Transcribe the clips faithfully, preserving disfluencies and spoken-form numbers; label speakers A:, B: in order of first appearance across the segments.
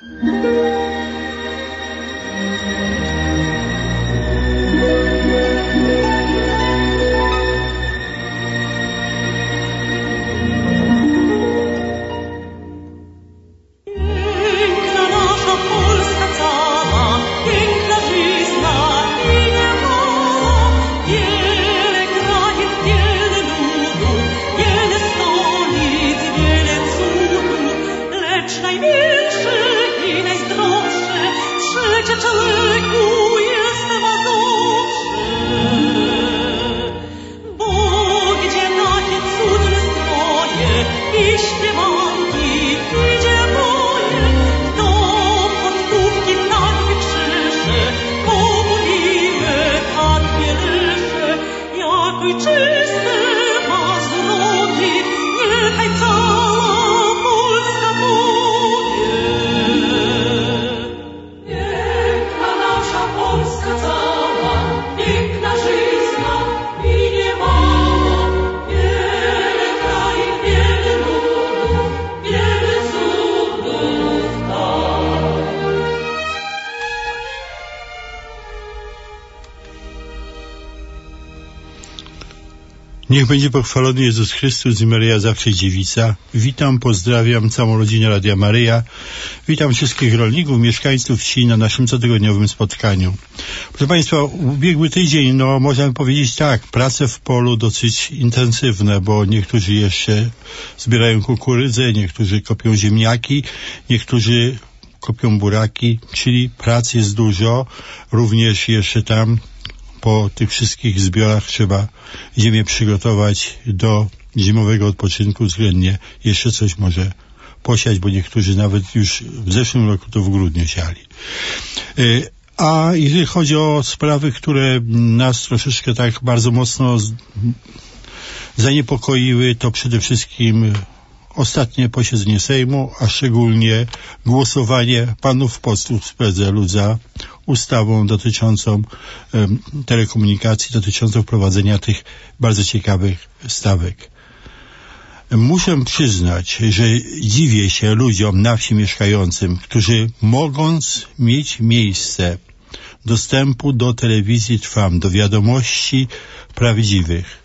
A: Niech będzie pochwalony Jezus Chrystus i Maryja zawsze dziewica. Witam, pozdrawiam całą rodzinę Radia Maryja. Witam wszystkich rolników, mieszkańców wsi na naszym cotygodniowym spotkaniu. Proszę Państwa, ubiegły tydzień, no można powiedzieć tak, prace w polu dosyć intensywne, bo niektórzy jeszcze zbierają kukurydzę, niektórzy kopią ziemniaki, niektórzy kopią buraki, czyli prac jest dużo, również jeszcze tam po tych wszystkich zbiorach trzeba ziemię przygotować do zimowego odpoczynku względnie. Jeszcze coś może posiać, bo niektórzy nawet już w zeszłym roku to w grudniu siali. A jeżeli chodzi o sprawy, które nas troszeczkę tak bardzo mocno zaniepokoiły, to przede wszystkim ostatnie posiedzenie Sejmu, a szczególnie głosowanie panów posłów z P S L u za ustawą dotyczącą um, telekomunikacji, dotyczącą wprowadzenia tych bardzo ciekawych stawek. Muszę przyznać, że dziwię się ludziom na wsi mieszkającym, którzy mogąc mieć miejsce dostępu do telewizji Trwam, do wiadomości prawdziwych,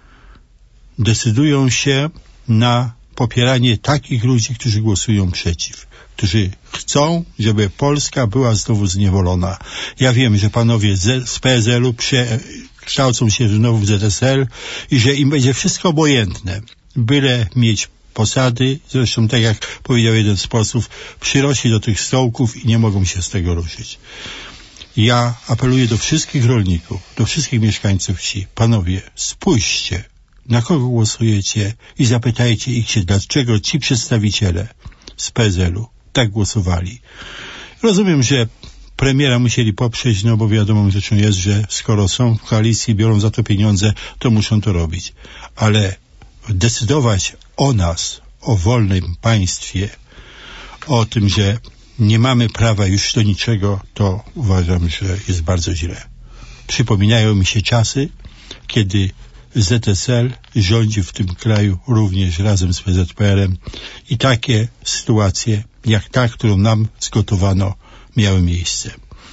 A: decydują się na popieranie takich ludzi, którzy głosują przeciw, którzy chcą, żeby Polska była znowu zniewolona. Ja wiem, że panowie z, z P S L u przekształcą się znowu w Z S L i że im będzie wszystko obojętne, byle mieć posady, zresztą tak jak powiedział jeden z posłów, przyrośli do tych stołków i nie mogą się z tego ruszyć. Ja apeluję do wszystkich rolników, do wszystkich mieszkańców wsi. Panowie, spójrzcie, na kogo głosujecie i zapytajcie ich się, dlaczego ci przedstawiciele z P S L u tak głosowali. Rozumiem, że premiera musieli poprzeć, no bo wiadomą rzeczą jest, że skoro są w koalicji i biorą za to pieniądze, to muszą to robić. Ale decydować o nas, o wolnym państwie, o tym, że nie mamy prawa już do niczego, to uważam, że jest bardzo źle. Przypominają mi się czasy, kiedy Z S L rządził w tym kraju również razem z P Z P R-em i takie sytuacje jak ta, którą nam zgotowano, miały miejsce.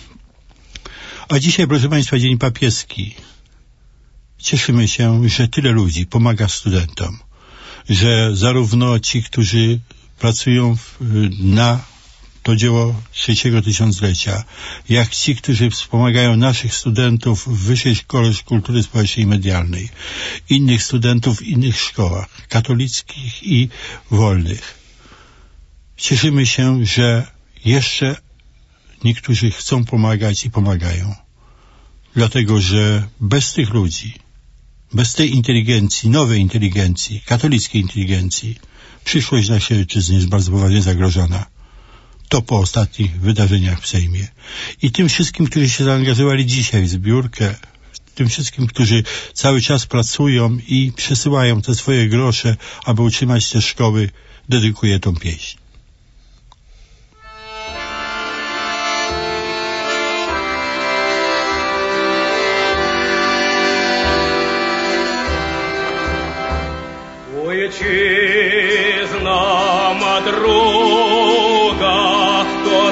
A: A dzisiaj, proszę Państwa, Dzień Papieski. Cieszymy się, że tyle ludzi pomaga studentom, że zarówno ci, którzy pracują w, na to dzieło trzeciego tysiąclecia, jak ci, którzy wspomagają naszych studentów w Wyższej Szkole Kultury Społecznej i Medialnej, innych studentów w innych szkołach, katolickich i wolnych. Cieszymy się, że jeszcze niektórzy chcą pomagać i pomagają. Dlatego, że bez tych ludzi, bez tej inteligencji, nowej inteligencji, katolickiej inteligencji, przyszłość naszej ojczyzny jest bardzo poważnie zagrożona. To po ostatnich wydarzeniach w Sejmie. I tym wszystkim, którzy się zaangażowali dzisiaj w zbiórkę, tym wszystkim, którzy cały czas pracują i przesyłają te swoje grosze, aby utrzymać te szkoły, dedykuję tą pieśń.
B: Ojczyzna ma droga, to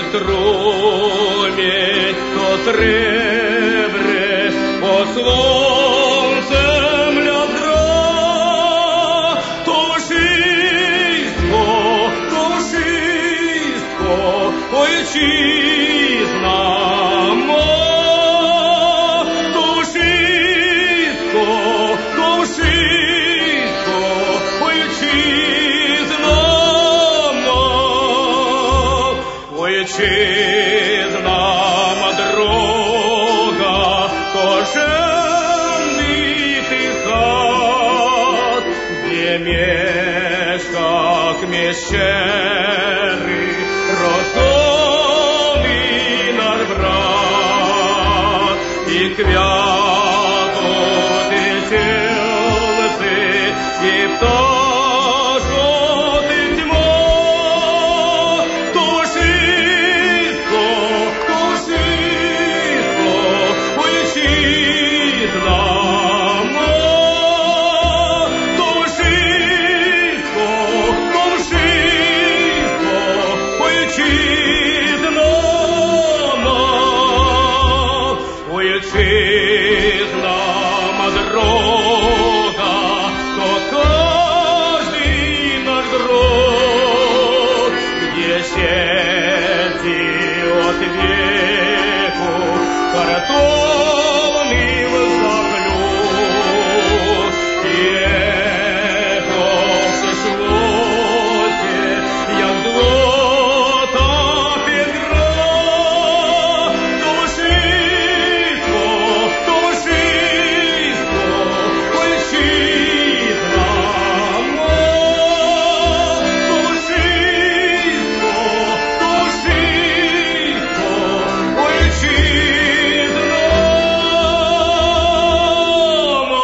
B: strumień, to trewre po słońcem ladra. To wszystko, to wszystko, ojczyzna ma. To wszystko, to wszystko, ojczyzna ma. Ojczyzna ma droga, korzennitych chat, gdzie mieszka kmieszczery, rosoły nasz brat i kwiatów tysięcy i ptaszoty tma. To wszystko, to wszystko ojczyzna ma. To wszystko, to wszystko ojczyzna ma. Ojczyzna ma droga, to każdy nasz drog, gdzie siedzi od wieku kartony w zaklub. I echo w przeszłości, jak złota piętra. To wszystko, to wszystko ojczyzna ma. To wszystko, to wszystko ojczyzna ma.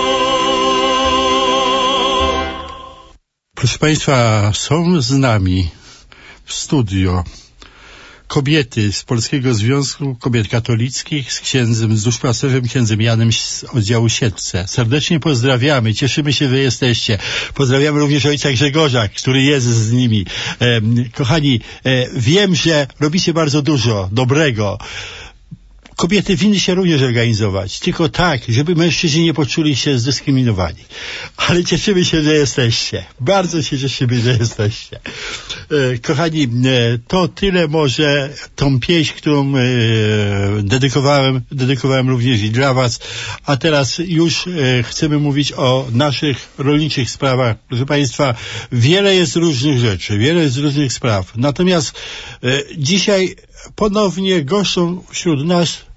A: Proszę Państwa, są z nami w studio kobiety z Polskiego Związku Kobiet Katolickich z księdzem, z duszpasterzem księdzem Janem z oddziału Siedlce. Serdecznie pozdrawiamy, cieszymy się, że jesteście. Pozdrawiamy również ojca Grzegorza, który jest z nimi. E, kochani, e, wiem, że robicie bardzo dużo dobrego. Kobiety winny się również organizować, tylko tak, żeby mężczyźni nie poczuli się zdyskryminowani. Ale cieszymy się, że jesteście. Bardzo się cieszymy, że jesteście. E, kochani, e, to tyle może tą pieśń, którą e, dedykowałem, dedykowałem również i dla was. A teraz już e, chcemy mówić o naszych rolniczych sprawach. Proszę Państwa, wiele jest różnych rzeczy, wiele jest różnych spraw. Natomiast e, dzisiaj ponownie goszczą wśród nas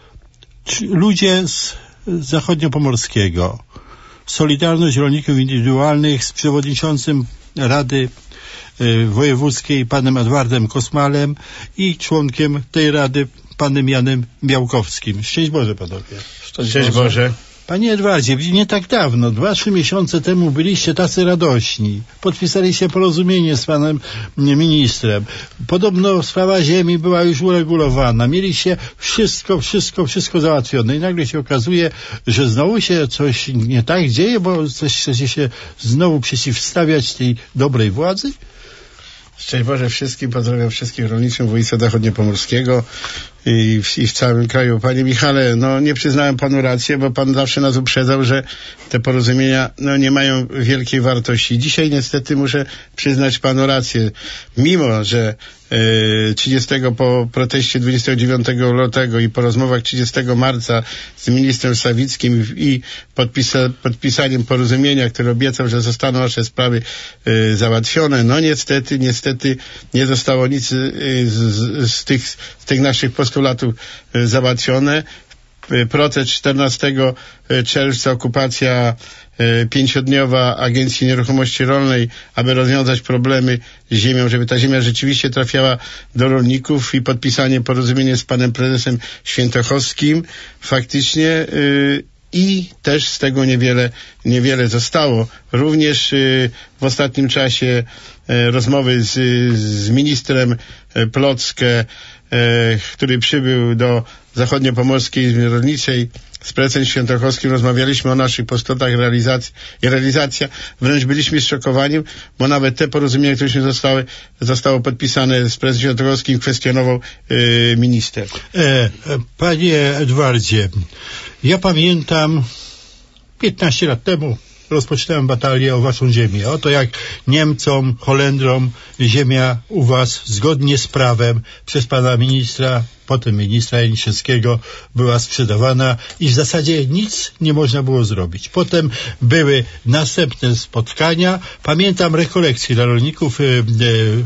A: ludzie z zachodniopomorskiego. Solidarność Rolników Indywidualnych z przewodniczącym Rady y, Wojewódzkiej panem Edwardem Kosmalem i członkiem tej Rady panem Janem Białkowskim. Szczęść Boże, panowie.
C: Szczęść, Szczęść Boże. Boże.
A: Panie Edwardzie, nie tak dawno, dwa, trzy miesiące temu byliście tacy radośni. Podpisaliście porozumienie z panem ministrem. Podobno sprawa ziemi była już uregulowana. Mieliście wszystko, wszystko, wszystko załatwione. I nagle się okazuje, że znowu się coś nie tak dzieje, bo coś chcecie się znowu przeciwstawiać tej dobrej władzy?
C: Szczęść Boże wszystkim, pozdrawiam wszystkich rolniczych województwa zachodniopomorskiego i w, i w całym kraju. Panie Michale, no nie przyznałem panu rację, bo pan zawsze nas uprzedzał, że te porozumienia no, nie mają wielkiej wartości. Dzisiaj niestety muszę przyznać panu rację. Mimo, że e, trzydziestego po proteście dwudziestego dziewiątego lutego i po rozmowach trzydziestego marca z ministrem Sawickim i podpisa, podpisaniem porozumienia, który obiecał, że zostaną nasze sprawy e, załatwione, no niestety, niestety nie zostało nic e, z, z, tych, z tych naszych postulatów e, załatwione. Protest czternastego czerwca, okupacja e, pięciodniowa Agencji Nieruchomości Rolnej, aby rozwiązać problemy z ziemią, żeby ta ziemia rzeczywiście trafiała do rolników, i podpisanie porozumienia z panem prezesem Świętochowskim faktycznie e, i też z tego niewiele, niewiele zostało. Również e, w ostatnim czasie e, rozmowy z, z ministrem e, Plocke, który przybył do Zachodniopomorskiej Izby Rolniczej, z prezesem Świętochowskim rozmawialiśmy o naszych postulatach realizacji, i realizacja, wręcz byliśmy zszokowani, bo nawet te porozumienia, które zostały, zostało podpisane z prezesem Świętochowskim, kwestionował yy, minister.
A: E, panie Edwardzie, ja pamiętam piętnaście lat temu rozpoczynałem batalię o waszą ziemię. Oto jak Niemcom, Holendrom ziemia u was zgodnie z prawem przez pana ministra, potem ministra Janiszewskiego była sprzedawana i w zasadzie nic nie można było zrobić. Potem były następne spotkania. Pamiętam rekolekcje dla rolników e, e,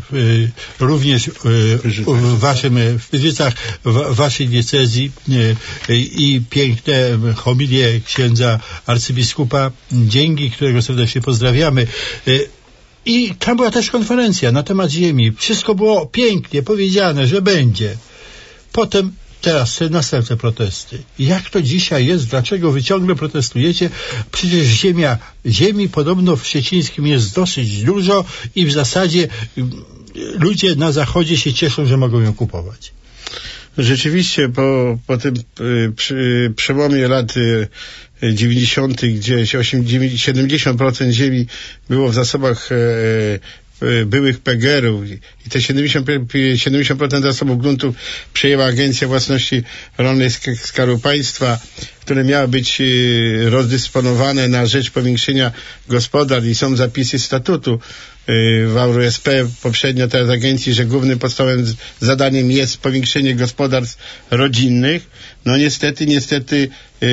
A: e, również e, w waszym, w Pyrzycach, w waszej diecezji e, i piękne homilie księdza arcybiskupa Dzięgi, którego serdecznie pozdrawiamy. E, I tam była też konferencja na temat ziemi. Wszystko było pięknie powiedziane, że będzie. Potem, teraz te następne protesty. Jak to dzisiaj jest? Dlaczego wy ciągle protestujecie? Przecież ziemia, ziemi podobno w Szczecińskim jest dosyć dużo i w zasadzie ludzie na zachodzie się cieszą, że mogą ją kupować.
C: Rzeczywiście po, po tym y, przy, przełomie lat y, dziewięćdziesiątych gdzieś siedemdziesiąt procent ziemi było w zasobach y, byłych P G R-ów i te siedemdziesiąt procent zasobów gruntów przejęła Agencja Własności Rolnej Skarbu Państwa, które miały być rozdysponowane na rzecz powiększenia gospodarstw i są zapisy statutu w Auro S P poprzednio teraz agencji, że głównym podstawowym zadaniem jest powiększenie gospodarstw rodzinnych. No niestety, niestety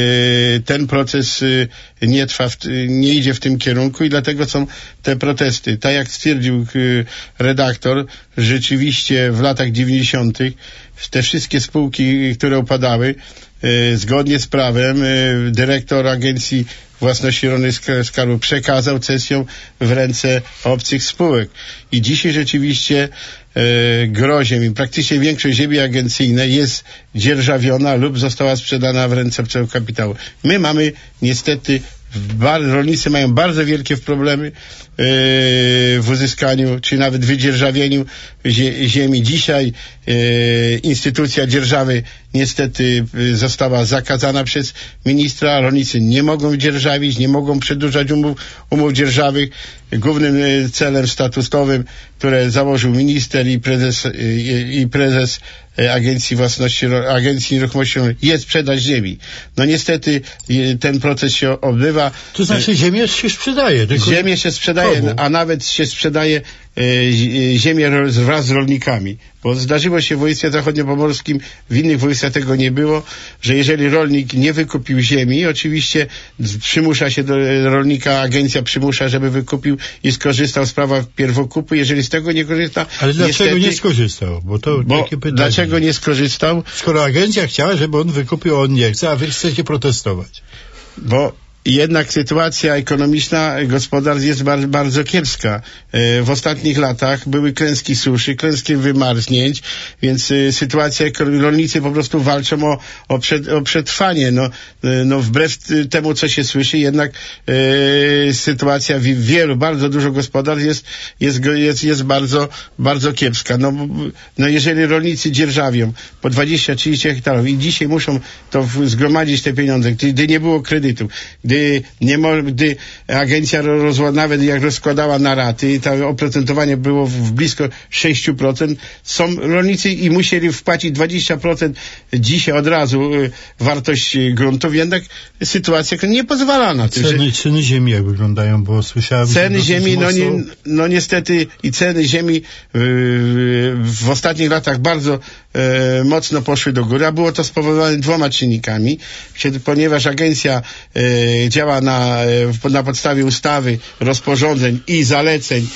C: ten proces nie trwa, nie idzie w tym kierunku i dlatego są te protesty. Tak jak stwierdził redaktor, rzeczywiście w latach dziewięćdziesiątych te wszystkie spółki, które upadały, zgodnie z prawem dyrektor Agencji Własności Rolnej Skarbu przekazał cesję w ręce obcych spółek. I dzisiaj rzeczywiście e, gro ziemi, praktycznie większość ziemi agencyjnej jest dzierżawiona lub została sprzedana w ręce obcego kapitału. My mamy niestety, bar, rolnicy mają bardzo wielkie problemy e, w uzyskaniu, czy nawet wydzierżawieniu zie, ziemi. Dzisiaj e, instytucja dzierżawy niestety została zakazana przez ministra. Rolnicy nie mogą dzierżawić, nie mogą przedłużać umów, umów dzierżawych. Głównym celem statutowym, które założył minister i prezes, i, i prezes Agencji Własności, Agencji Nieruchomości jest sprzedaż ziemi. No niestety ten proces się odbywa.
A: To znaczy ziemię się sprzedaje. Tylko
C: ziemię się sprzedaje, komu? A nawet się sprzedaje e, ziemię wraz z rolnikami. Bo zdarzyło się w województwie zachodniopomorskim, w innych województwach tego nie było, że jeżeli rolnik nie wykupił ziemi, oczywiście przymusza się do rolnika, agencja przymusza, żeby wykupił i skorzystał z prawa pierwokupu. Jeżeli z tego nie korzysta...
A: Ale dlaczego niestety, nie skorzystał? Bo to
C: bo
A: takie pytanie.
C: Dlaczego nie skorzystał?
A: Skoro agencja chciała, żeby on wykupił, on nie chce, a wy chcecie protestować.
C: Bo jednak sytuacja ekonomiczna gospodarstw jest bardzo, bardzo kiepska. W ostatnich latach były klęski suszy, klęski wymarznięć, więc sytuacja, rolnicy po prostu walczą o, o, przed, o przetrwanie. No, no wbrew temu, co się słyszy, jednak e, sytuacja w wielu, bardzo dużo gospodarstw jest, jest, jest, jest bardzo, bardzo kiepska. No, no jeżeli rolnicy dzierżawią po dwadzieścia trzydzieści hektarów i dzisiaj muszą to zgromadzić te pieniądze, gdy nie było kredytów, gdy Gdy, nie mo, gdy agencja rozła, nawet jak rozkładała na raty i to oprocentowanie było w blisko sześć procent, są rolnicy i musieli wpłacić dwadzieścia procent dzisiaj od razu y, wartość gruntów, jednak sytuacja nie pozwala na to.
A: Ceny, że... ceny ziemi jak wyglądają, bo słyszałem...
C: Ceny ziemi,
A: mocno...
C: no, nie, no niestety i ceny ziemi y, w ostatnich latach bardzo y, mocno poszły do góry, a było to spowodowane dwoma czynnikami, ponieważ agencja y, działa na, na podstawie ustawy, rozporządzeń i zaleceń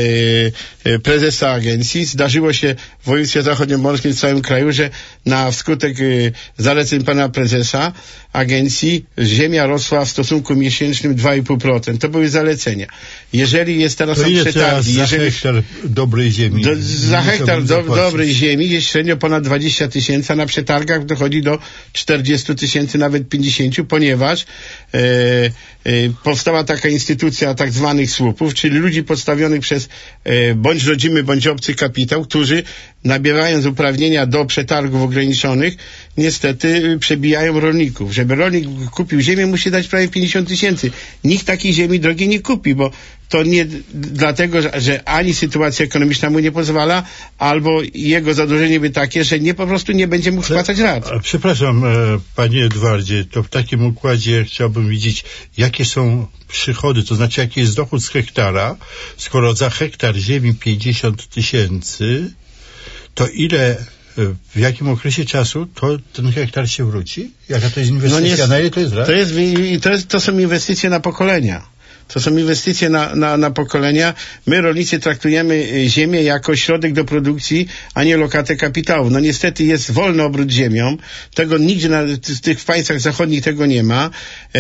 C: e, prezesa agencji. Zdarzyło się w województwie zachodniopomorskim, w całym kraju, że na wskutek e, zaleceń pana prezesa agencji ziemia rosła w stosunku miesięcznym dwa i pół procent. To były zalecenia. Jeżeli jest teraz...
A: To ile teraz za jeżeli, hektar dobrej ziemi?
C: Do, za hektar do, dobrej ziemi jest średnio ponad dwadzieścia tysięcy, a na przetargach dochodzi do czterdzieści tysięcy, nawet pięćdziesiąt, ponieważ e, e, powstała taka instytucja tak zwanych słupów, czyli ludzi podstawionych przez e, bądź rodzimy, bądź obcy kapitał, którzy nabierając uprawnienia do przetargów ograniczonych, niestety przebijają rolników. Żeby rolnik kupił ziemię, musi dać prawie pięćdziesiąt tysięcy. Nikt takiej ziemi drogiej nie kupi, bo to nie dlatego, że, że ani sytuacja ekonomiczna mu nie pozwala, albo jego zadłużenie by takie, że nie po prostu nie będzie mógł spłacać rat.
A: Przepraszam, panie Edwardzie, to w takim układzie chciałbym widzieć, jakie są przychody, to znaczy jaki jest dochód z hektara, skoro za hektar ziemi pięćdziesiąt tysięcy, to ile, w jakim okresie czasu to ten hektar się wróci? Jaka to jest inwestycja?
C: No nie,
A: na ile to jest rat?
C: To, jest, to, jest, to są inwestycje na pokolenia. To są inwestycje na, na, na pokolenia. My, rolnicy, traktujemy ziemię jako środek do produkcji, a nie lokatę kapitału. No niestety jest wolny obrót ziemią. Tego nigdzie na w tych państwach zachodnich tego nie ma.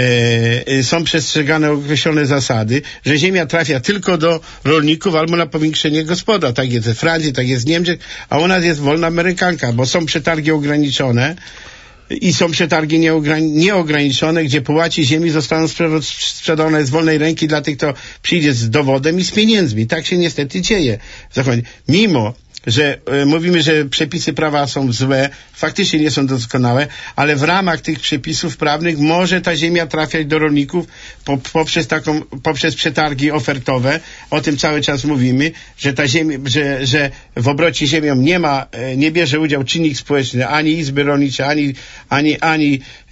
C: E, są przestrzegane określone zasady, że ziemia trafia tylko do rolników albo na powiększenie gospoda. Tak jest we Francji, tak jest w Niemczech, a u nas jest wolna amerykanka, bo są przetargi ograniczone. I są przetargi nieograniczone, gdzie połaci ziemi zostaną sprzedane z wolnej ręki dla tych, kto przyjdzie z dowodem i z pieniędzmi. Tak się niestety dzieje w Zachodzie. Mimo że e, mówimy, że przepisy prawa są złe, faktycznie nie są doskonałe, ale w ramach tych przepisów prawnych może ta ziemia trafiać do rolników po, poprzez taką, poprzez przetargi ofertowe. O tym cały czas mówimy, że ta ziemia, że, że w obrocie ziemią nie ma, e, nie bierze udział czynnik społeczny, ani izby rolnicze, ani, ani, ani e,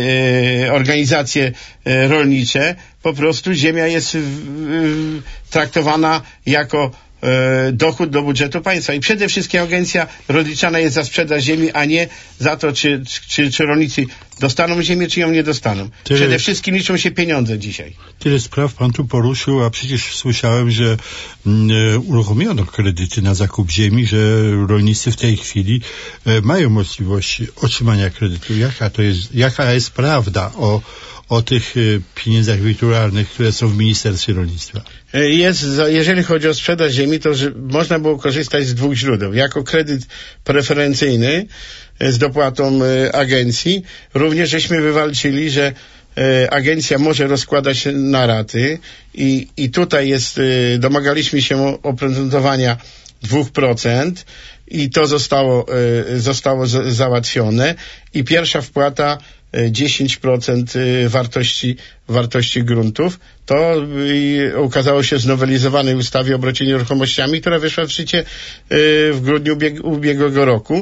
C: e, organizacje e, rolnicze. Po prostu ziemia jest e, traktowana jako dochód do budżetu państwa. I przede wszystkim agencja rozliczana jest za sprzedaż ziemi, a nie za to, czy, czy, czy rolnicy dostaną ziemię, czy ją nie dostaną. Tyle, przede wszystkim liczą się pieniądze dzisiaj.
A: Tyle spraw pan tu poruszył, a przecież słyszałem, że mm, uruchomiono kredyty na zakup ziemi, że rolnicy w tej chwili e, mają możliwość otrzymania kredytu. Jaka to jest, jaka jest prawda o o tych pieniądzach wirtualnych, które są w Ministerstwie Rolnictwa?
C: Jest, jeżeli chodzi o sprzedaż ziemi, to że można było korzystać z dwóch źródeł. Jako kredyt preferencyjny z dopłatą agencji. Również żeśmy wywalczyli, że agencja może rozkładać na raty i, i tutaj jest, domagaliśmy się oprocentowania dwóch procent i to zostało, zostało załatwione i pierwsza wpłata dziesięć procent wartości, wartości gruntów. To ukazało się w znowelizowanej ustawie o obrocie nieruchomościami, która wyszła w życie w grudniu ubiegłego roku.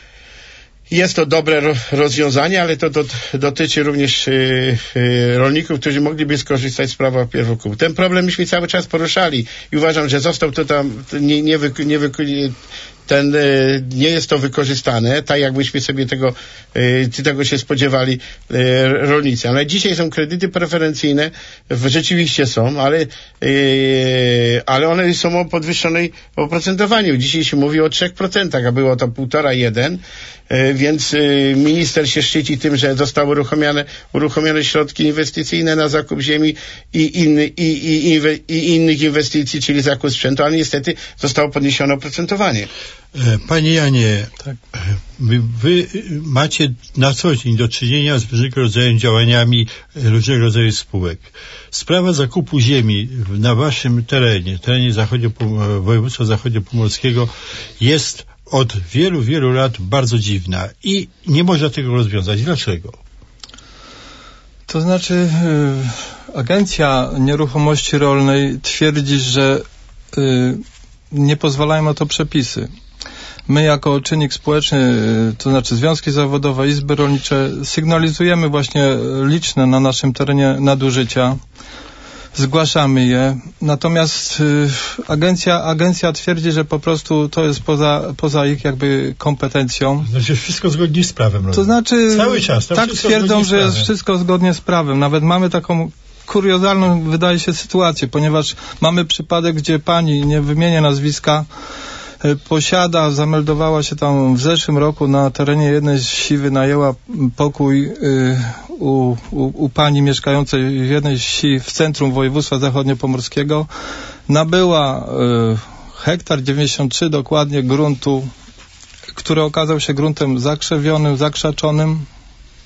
C: Jest to dobre rozwiązanie, ale to dotyczy również rolników, którzy mogliby skorzystać z prawa pierwokupu. Ten problem myśmy cały czas poruszali i uważam, że został to tam nie, nie, wy, nie wy, ten, nie jest to wykorzystane, tak jakbyśmy sobie tego, tego się spodziewali rolnicy. Ale dzisiaj są kredyty preferencyjne, rzeczywiście są, ale, ale one są o podwyższonej oprocentowaniu. Dzisiaj się mówi o trzech procentach, a było to półtora, jeden, więc minister się szczyci tym, że zostały uruchomione, uruchomione środki inwestycyjne na zakup ziemi i, inny, i, i, i, i innych inwestycji, czyli zakup sprzętu, ale niestety zostało podniesione oprocentowanie.
A: Panie Janie, tak. wy, wy macie na co dzień do czynienia z różnego rodzaju działaniami różnego rodzaju spółek. Sprawa zakupu ziemi na waszym terenie, terenie zachodzie, województwa zachodniopomorskiego jest od wielu, wielu lat bardzo dziwna i nie można tego rozwiązać. Dlaczego?
D: To znaczy y, Agencja Nieruchomości Rolnej twierdzi, że y, nie pozwalają na to przepisy. My jako czynnik społeczny, to znaczy związki zawodowe, izby rolnicze, sygnalizujemy właśnie liczne na naszym terenie nadużycia, zgłaszamy je, natomiast y, agencja, agencja twierdzi, że po prostu to jest poza, poza ich jakby kompetencją.
A: To znaczy wszystko zgodnie z prawem.
D: To znaczy
A: cały czas.
D: Tak twierdzą, że jest wszystko zgodnie z prawem. Nawet mamy taką kuriozalną, wydaje się, sytuację, ponieważ mamy przypadek, gdzie pani, nie wymienię nazwiska, posiada, zameldowała się tam w zeszłym roku na terenie jednej z wsi, wynajęła pokój y, u, u, u pani mieszkającej w jednej z wsi w centrum województwa zachodniopomorskiego. Nabyła y, hektar dziewięćdziesiąt trzy dokładnie gruntu, który okazał się gruntem zakrzewionym, zakrzaczonym.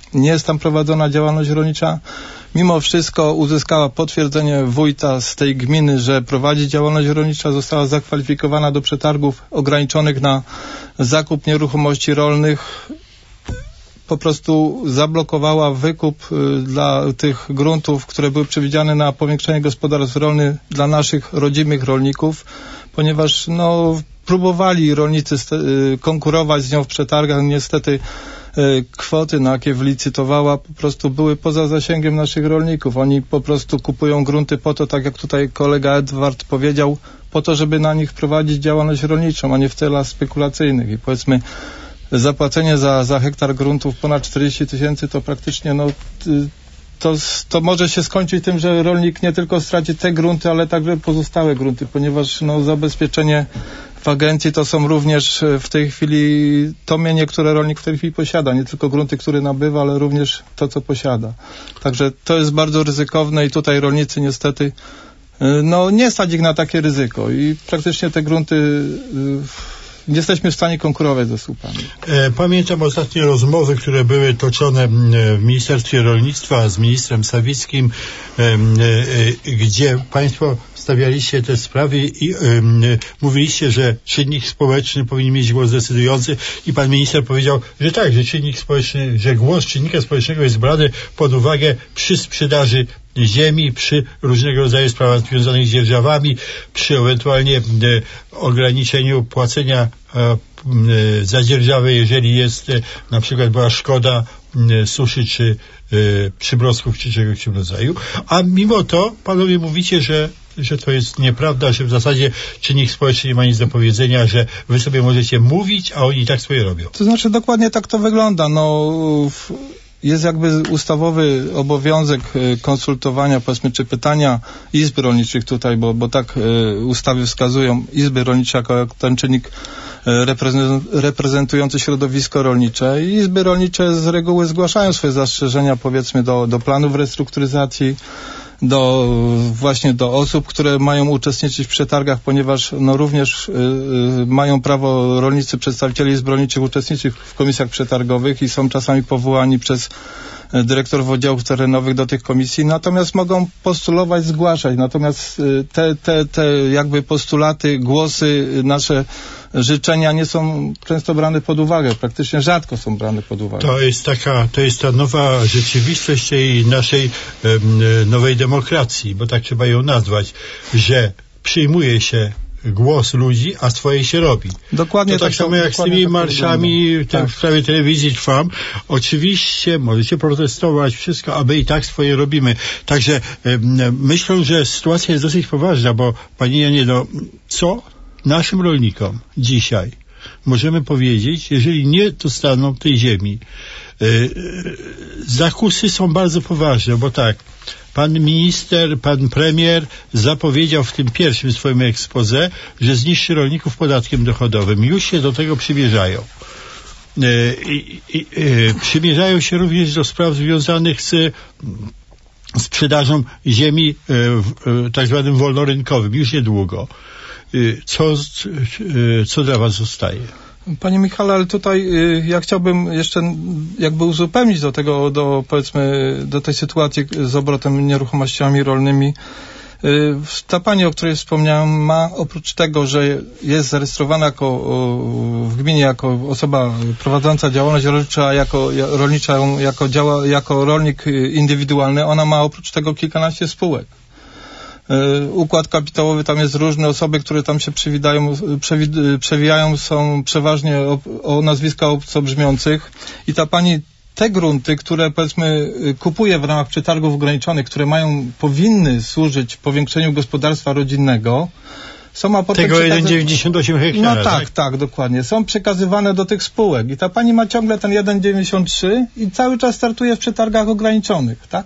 D: nie jest tam prowadzona działalność rolnicza. Mimo wszystko uzyskała potwierdzenie wójta z tej gminy, że prowadzi działalność rolnicza, została zakwalifikowana do przetargów ograniczonych na zakup nieruchomości rolnych. Po prostu zablokowała wykup y, dla tych gruntów, które były przewidziane na powiększenie gospodarstw rolnych dla naszych rodzimych rolników, ponieważ no, próbowali rolnicy y, konkurować z nią w przetargach. Niestety y, kwoty, na jakie wylicytowała, po prostu były poza zasięgiem naszych rolników. Oni po prostu kupują grunty po to, tak jak tutaj kolega Edward powiedział, po to, żeby na nich prowadzić działalność rolniczą, a nie w celach spekulacyjnych. I powiedzmy, zapłacenie za, za hektar gruntów ponad czterdzieści tysięcy to praktycznie no, to, to może się skończyć tym, że rolnik nie tylko straci te grunty, ale także pozostałe grunty, ponieważ no, zabezpieczenie w agencji to są również w tej chwili to mienie, które rolnik w tej chwili posiada, nie tylko grunty, które nabywa, ale również to, co posiada. Także to jest bardzo ryzykowne i tutaj rolnicy niestety no, nie stać ich na takie ryzyko i praktycznie te grunty nie jesteśmy w stanie konkurować ze słupami.
A: Pamiętam ostatnie rozmowy, które były toczone w Ministerstwie Rolnictwa z ministrem Sawickim, gdzie państwo stawialiście te sprawy i mówiliście, że czynnik społeczny powinien mieć głos decydujący i pan minister powiedział, że tak, że czynnik społeczny, że głos czynnika społecznego jest brany pod uwagę przy sprzedaży ziemi, przy różnego rodzaju sprawach związanych z dzierżawami, przy ewentualnie e, ograniczeniu płacenia e, e, za dzierżawę, jeżeli jest e, na przykład była szkoda e, suszy czy e, przymrozków czy czegoś w tym rodzaju. A mimo to panowie mówicie, że że to jest nieprawda, że w zasadzie czynnik społeczny nie ma nic do powiedzenia, że wy sobie możecie mówić, a oni i tak swoje robią.
D: To znaczy dokładnie tak to wygląda. No, w... Jest jakby ustawowy obowiązek konsultowania, powiedzmy, czy pytania izb rolniczych tutaj, bo, bo tak y, ustawy wskazują, izby rolnicze jako ten czynnik reprezentujący środowisko rolnicze. I izby rolnicze z reguły zgłaszają swoje zastrzeżenia, powiedzmy, do, do planów restrukturyzacji, do właśnie do osób, które mają uczestniczyć w przetargach, ponieważ no również y, y, mają prawo rolnicy, przedstawiciele izb rolniczych uczestniczyć w komisjach przetargowych i są czasami powołani przez dyrektorów oddziałów terenowych do tych komisji, natomiast mogą postulować, zgłaszać. Natomiast y, te, te, te jakby postulaty, głosy, nasze życzenia nie są często brane pod uwagę, praktycznie rzadko są brane pod uwagę.
A: To jest taka, to jest ta nowa rzeczywistość tej naszej um, nowej demokracji, bo tak trzeba ją nazwać, że przyjmuje się głos ludzi, a swoje się robi.
D: Dokładnie
A: to tak, tak samo jak z tymi tak marszami tak. w sprawie telewizji Trwam. Oczywiście możecie protestować, wszystko, a my i tak swoje robimy. Także um, myślę, że sytuacja jest dosyć poważna, bo panie Janie, no co naszym rolnikom dzisiaj możemy powiedzieć, jeżeli nie dostaną tej ziemi? Yy, zakusy są bardzo poważne, bo tak, pan minister, pan premier zapowiedział w tym pierwszym swoim exposé, że zniszczy rolników podatkiem dochodowym. Już się do tego przymierzają. Yy, yy, yy, przymierzają się również do spraw związanych z sprzedażą ziemi yy, tak zwanym wolnorynkowym, już niedługo. Co, co dla was zostaje?
D: Panie Michale, ale tutaj ja chciałbym jeszcze jakby uzupełnić do tego, do powiedzmy, do tej sytuacji z obrotem nieruchomościami rolnymi. Ta pani, o której wspomniałem, ma oprócz tego, że jest zarejestrowana jako, w gminie jako osoba prowadząca działalność rolnicza, jako rolnicza, jako, działa, jako rolnik indywidualny, ona ma oprócz tego kilkanaście spółek. Układ kapitałowy tam jest różny, osoby, które tam się przewidają, przewi, przewijają są przeważnie o, o nazwiska obcobrzmiących i ta pani te grunty, które powiedzmy kupuje w ramach przetargów ograniczonych, które mają, powinny służyć powiększeniu gospodarstwa rodzinnego, są a potem
A: tego jeden przekaz... dziewięćdziesiąt osiem hektara.
D: No tak, tak, tak, dokładnie. Są przekazywane do tych spółek i ta pani ma ciągle ten jeden dziewięćdziesiąt trzy i cały czas startuje w przetargach ograniczonych, tak?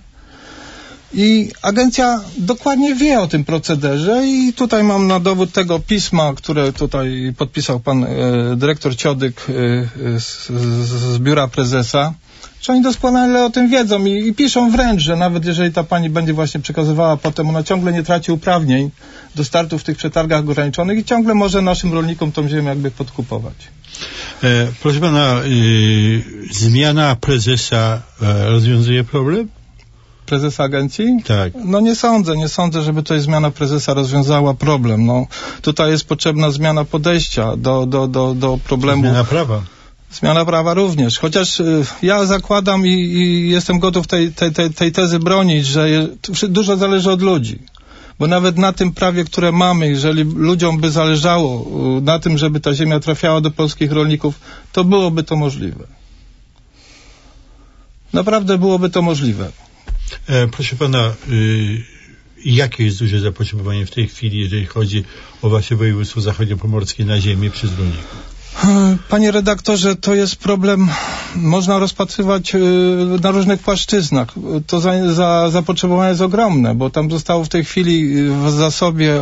D: I agencja dokładnie wie o tym procederze i tutaj mam na dowód tego pisma, które tutaj podpisał pan e, dyrektor Ciodyk e, z, z biura prezesa, że oni doskonale o tym wiedzą i, i piszą wręcz, że nawet jeżeli ta pani będzie właśnie przekazywała potem, ona ciągle nie traci uprawnień do startu w tych przetargach ograniczonych i ciągle może naszym rolnikom tą ziemię jakby podkupować.
A: E, proszę pana, y, zmiana prezesa e, rozwiązuje problem?
D: Prezesa agencji?
A: Tak.
D: No nie sądzę, nie sądzę, żeby tutaj zmiana prezesa rozwiązała problem. No, tutaj jest potrzebna zmiana podejścia do, do, do, do problemu.
A: Zmiana prawa.
D: Zmiana prawa również. Chociaż y, ja zakładam i, i jestem gotów tej, tej, tej, tej tezy bronić, że je, dużo zależy od ludzi. Bo nawet na tym prawie, które mamy, jeżeli ludziom by zależało y, na tym, żeby ta ziemia trafiała do polskich rolników, to byłoby to możliwe. Naprawdę byłoby to możliwe.
A: E, proszę pana, y, jakie jest duże zapotrzebowanie w tej chwili, jeżeli chodzi o wasze województwo zachodniopomorskie na ziemię przez rolników?
D: Panie redaktorze, to jest problem, można rozpatrywać y, na różnych płaszczyznach. To za, za, zapotrzebowanie jest ogromne, bo tam zostało w tej chwili w zasobie,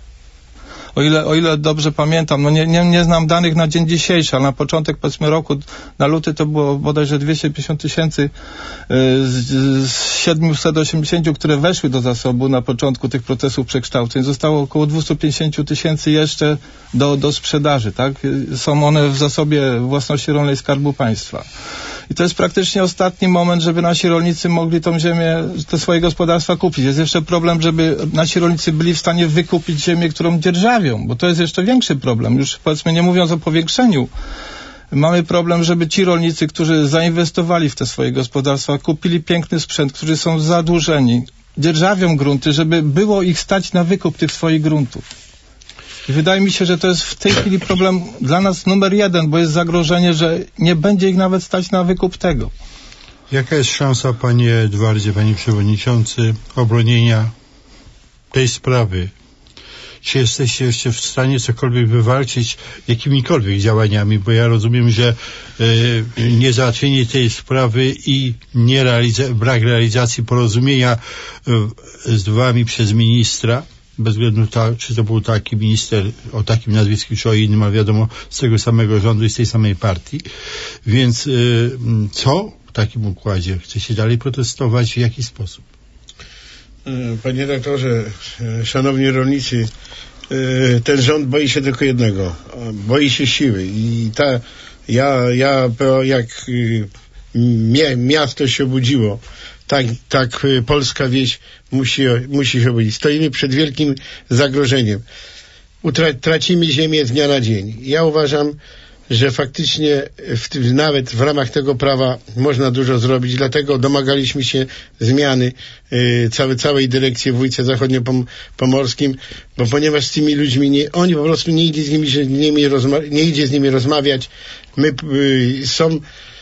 D: o ile, o ile dobrze pamiętam, no nie, nie, nie znam danych na dzień dzisiejszy, ale na początek, powiedzmy, roku, na luty to było bodajże dwieście pięćdziesiąt tysięcy y, z, z siedemset osiemdziesiąt, które weszły do zasobu na początku tych procesów przekształceń. Zostało około dwieście pięćdziesiąt tysięcy jeszcze do, do sprzedaży, tak? Są one w zasobie własności rolnej Skarbu Państwa. I to jest praktycznie ostatni moment, żeby nasi rolnicy mogli tą ziemię, te swoje gospodarstwa kupić. Jest jeszcze problem, żeby nasi rolnicy byli w stanie wykupić ziemię, którą dzierżawią, bo to jest jeszcze większy problem. Już powiedzmy, nie mówiąc o powiększeniu, mamy problem, żeby ci rolnicy, którzy zainwestowali w te swoje gospodarstwa, kupili piękny sprzęt, którzy są zadłużeni, dzierżawią grunty, żeby było ich stać na wykup tych swoich gruntów. I wydaje mi się, że to jest w tej chwili problem dla nas numer jeden, bo jest zagrożenie, że nie będzie ich nawet stać na wykup tego.
A: Jaka jest szansa, panie Edwardzie, panie przewodniczący, obronienia tej sprawy? Czy jesteście jeszcze w stanie cokolwiek wywalczyć jakimikolwiek działaniami? Bo ja rozumiem, że y, niezałatwienie tej sprawy i nie realiza- brak realizacji porozumienia y, z wami przez ministra, bez względu na to, czy to był taki minister o takim nazwisku, czy o innym, ale wiadomo, z tego samego rządu i z tej samej partii. Więc y, co w takim układzie? Chcecie dalej protestować? W jaki sposób?
C: Panie redaktorze, szanowni rolnicy, ten rząd boi się tylko jednego. Boi się siły. I ta, ja, ja jak miasto się obudziło, tak, tak polska wieś musi, musi się obudzić. Stoimy przed wielkim zagrożeniem. Utra- tracimy ziemię z dnia na dzień. Ja uważam, że faktycznie w, nawet w ramach tego prawa można dużo zrobić, dlatego domagaliśmy się zmiany y, całej, całej dyrekcji w województwie zachodniopomorskim, bo ponieważ z tymi ludźmi nie, oni po prostu nie idzie z nimi, że nie, nimi rozma- nie idzie z nimi rozmawiać. My y, są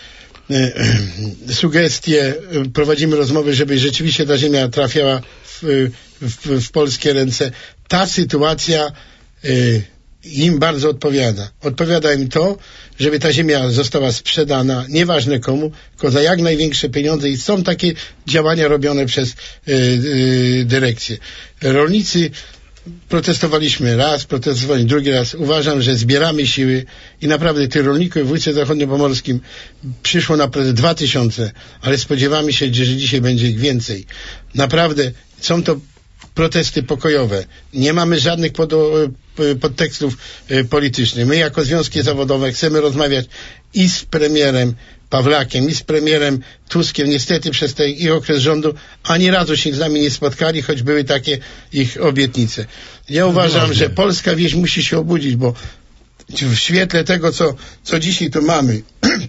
C: y, y, sugestie, y, prowadzimy rozmowy, żeby rzeczywiście ta ziemia trafiała w, w, w polskie ręce. Ta sytuacja y, im bardzo odpowiada. Odpowiada im to, żeby ta ziemia została sprzedana, nieważne komu, tylko za jak największe pieniądze i są takie działania robione przez y, y, dyrekcję. Rolnicy protestowaliśmy raz, protestowali drugi raz. Uważam, że zbieramy siły i naprawdę tych rolników w województwie zachodniopomorskim przyszło naprawdę dwa tysiące, ale spodziewamy się, że dzisiaj będzie ich więcej. Naprawdę są to protesty pokojowe. Nie mamy żadnych pod, podtekstów politycznych. My jako związki zawodowe chcemy rozmawiać i z premierem Pawlakiem, i z premierem Tuskiem. Niestety przez ten ich okres rządu ani razu się z nami nie spotkali, choć były takie ich obietnice. Ja uważam, że polska wieś musi się obudzić, bo w świetle tego, co, co dzisiaj tu mamy,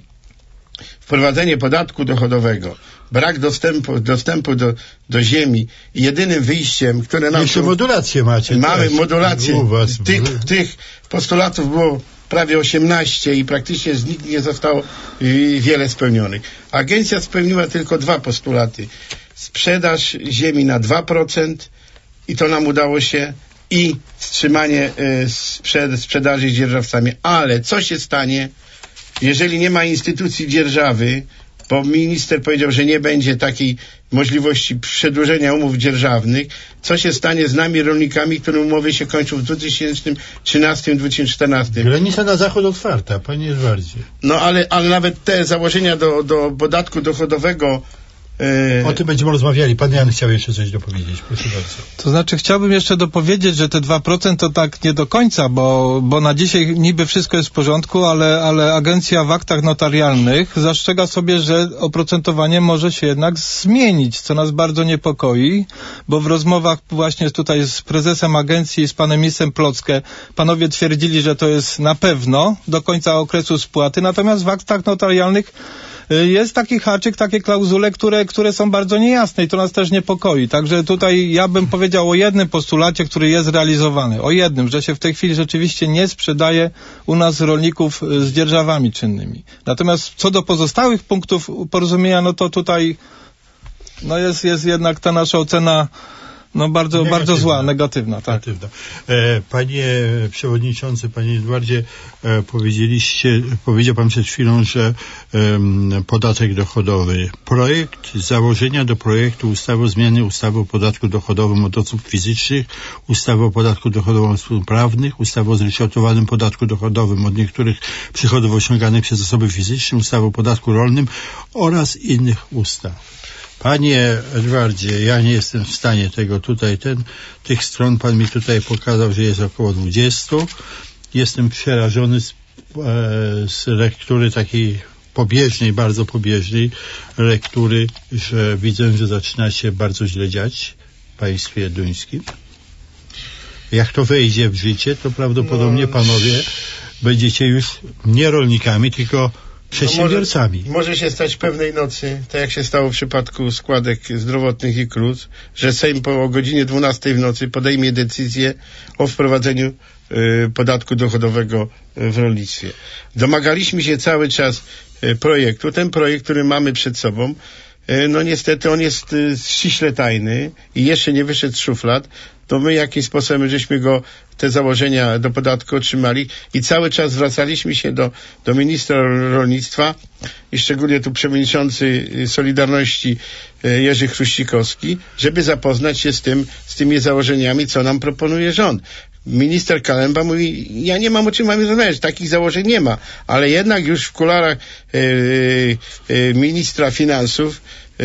C: wprowadzenie podatku dochodowego, brak dostępu, dostępu do, do ziemi i jedynym wyjściem, które nam...
A: Jeszcze modulację macie.
C: Mamy
A: też.
C: modulację.
A: U was.
C: Tych, tych postulatów było prawie osiemnaście i praktycznie z nich nie zostało wiele spełnionych. Agencja spełniła tylko dwa postulaty. Sprzedaż ziemi na dwa procent i to nam udało się i wstrzymanie y, sprzed, sprzedaży z dzierżawcami. Ale co się stanie, jeżeli nie ma instytucji dzierżawy, bo minister powiedział, że nie będzie takiej możliwości przedłużenia umów dzierżawnych, co się stanie z nami rolnikami, które umowy się kończą w dwa tysiące trzynastym do dwa tysiące czternastym.
A: Granica na zachód otwarta, panie Edwardzie.
C: No ale, ale nawet te założenia do, do podatku dochodowego
A: O tym będziemy rozmawiali. Pan Jan chciał jeszcze coś dopowiedzieć. Proszę bardzo.
D: To znaczy chciałbym jeszcze dopowiedzieć, że te dwa procent to tak nie do końca, bo, bo na dzisiaj niby wszystko jest w porządku, ale, ale agencja w aktach notarialnych zastrzega sobie, że oprocentowanie może się jednak zmienić, co nas bardzo niepokoi, bo w rozmowach właśnie tutaj z prezesem agencji, z panem ministrem Plocke, panowie twierdzili, że to jest na pewno do końca okresu spłaty, natomiast w aktach notarialnych jest taki haczyk, takie klauzule, które, które są bardzo niejasne i to nas też niepokoi. Także tutaj ja bym powiedział o jednym postulacie, który jest realizowany. O jednym, że się w tej chwili rzeczywiście nie sprzedaje u nas rolników z dzierżawami czynnymi. Natomiast co do pozostałych punktów porozumienia, no to tutaj no jest, jest jednak ta nasza ocena no bardzo, negatywna. bardzo zła, negatywna. Tak.
A: negatywna. E, panie przewodniczący, panie Edwardzie, e, powiedzieliście, powiedział pan przed chwilą, że e, podatek dochodowy. Projekt, założenia do projektu ustawy o zmianie ustawy o podatku dochodowym od osób fizycznych, ustawy o podatku dochodowym od osób prawnych, ustawy o zryczałtowanym podatku dochodowym od niektórych przychodów osiąganych przez osoby fizyczne, ustawy o podatku rolnym oraz innych ustaw. Panie Edwardzie, ja nie jestem w stanie tego tutaj, ten, tych stron pan mi tutaj pokazał, że jest około dwudziestu. Jestem przerażony z, e, z lektury takiej pobieżnej, bardzo pobieżnej lektury, że widzę, że zaczyna się bardzo źle dziać w państwie duńskim. Jak to wejdzie w życie, to prawdopodobnie no, panowie będziecie już nie rolnikami, tylko przedsiębiorcami.
C: No może, może się stać pewnej nocy, tak jak się stało w przypadku składek zdrowotnych i K R U S, że Sejm po o godzinie dwunastej w nocy podejmie decyzję o wprowadzeniu y, podatku dochodowego w rolnictwie. Domagaliśmy się cały czas y, projektu. Ten projekt, który mamy przed sobą, y, no niestety on jest y, ściśle tajny i jeszcze nie wyszedł z szuflad. To my jakimś sposobem żeśmy go, te założenia do podatku otrzymali i cały czas zwracaliśmy się do, do ministra rolnictwa i szczególnie tu przewodniczący Solidarności Jerzy Chruścikowski, żeby zapoznać się z tym, z tymi założeniami, co nam proponuje rząd. Minister Kalemba mówi, ja nie mam o czym mamy rozmawiać, takich założeń nie ma, ale jednak już w kularach yy, yy, ministra finansów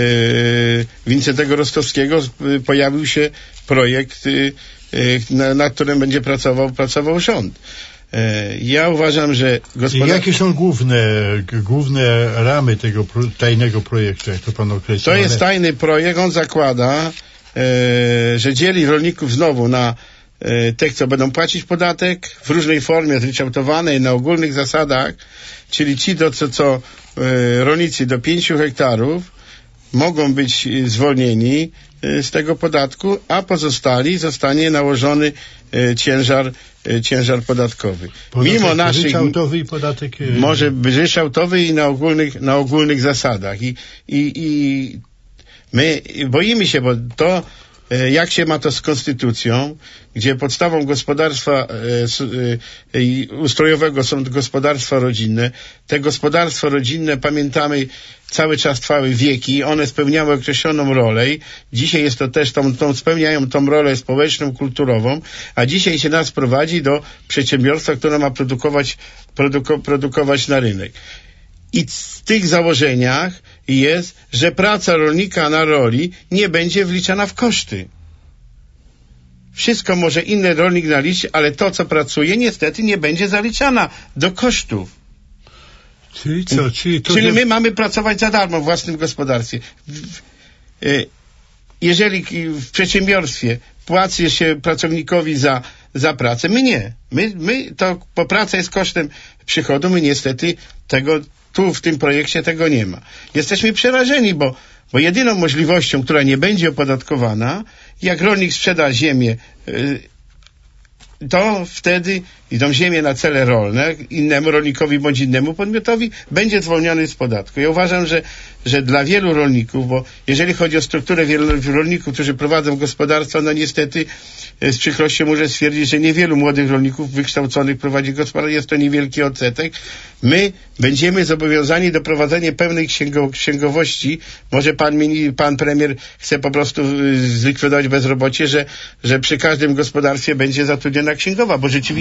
C: Yy, Wincentego Rostowskiego yy, pojawił się projekt, yy, yy, na, na którym będzie pracował, pracował rząd. Yy, ja uważam, że gospodarka...
A: Jakie są główne, główne ramy tego pro, tajnego projektu, jak to pan określił?
C: To jest tajny projekt, on zakłada, yy, że dzieli rolników znowu na yy, tych, co będą płacić podatek w różnej formie, zryczałtowanej, na ogólnych zasadach, czyli ci, do, co, co yy, rolnicy do pięciu hektarów mogą być zwolnieni z tego podatku, a pozostali zostanie nałożony ciężar, ciężar podatkowy.
A: Podatek
C: Mimo naszych...
A: ryczałtowy i podatek...
C: Może być ryczałtowy i na ogólnych, na ogólnych zasadach. I, i, i my boimy się, bo to jak się ma to z konstytucją, gdzie podstawą gospodarstwa e, e, ustrojowego są gospodarstwa rodzinne. Te gospodarstwa rodzinne, pamiętamy, cały czas trwały wieki, one spełniały określoną rolę. Dzisiaj jest to też, tą, tą, spełniają tą rolę społeczną, kulturową, a dzisiaj się nas prowadzi do przedsiębiorstwa, które ma produkować, produko, produkować na rynek. I w tych założeniach jest, że praca rolnika na roli nie będzie wliczana w koszty. Wszystko może inny rolnik naliczyć, ale to, co pracuje, niestety nie będzie zaliczana do kosztów.
A: Czyli co? Czyli, to
C: Czyli
A: nie...
C: my mamy pracować za darmo w własnym gospodarstwie. Jeżeli w przedsiębiorstwie płaci się pracownikowi za, za pracę, my nie. My, my to, bo praca jest kosztem przychodu, my niestety tego tu w tym projekcie tego nie ma. Jesteśmy przerażeni, bo, bo jedyną możliwością, która nie będzie opodatkowana, jak rolnik sprzeda ziemię, yy, to wtedy idą ziemię na cele rolne, innemu rolnikowi bądź innemu podmiotowi, będzie zwolniony z podatku. Ja uważam, że, że dla wielu rolników, bo jeżeli chodzi o strukturę wielu rolników, którzy prowadzą gospodarstwa, no niestety z przykrością muszę stwierdzić, że niewielu młodych rolników wykształconych prowadzi gospodarstwo, jest to niewielki odsetek. My będziemy zobowiązani do prowadzenia pełnej księgo, księgowości. Może pan, pan premier chce po prostu zlikwidować bezrobocie, że, że przy każdym gospodarstwie będzie zatrudniona księgowa, bo rzeczywiście tak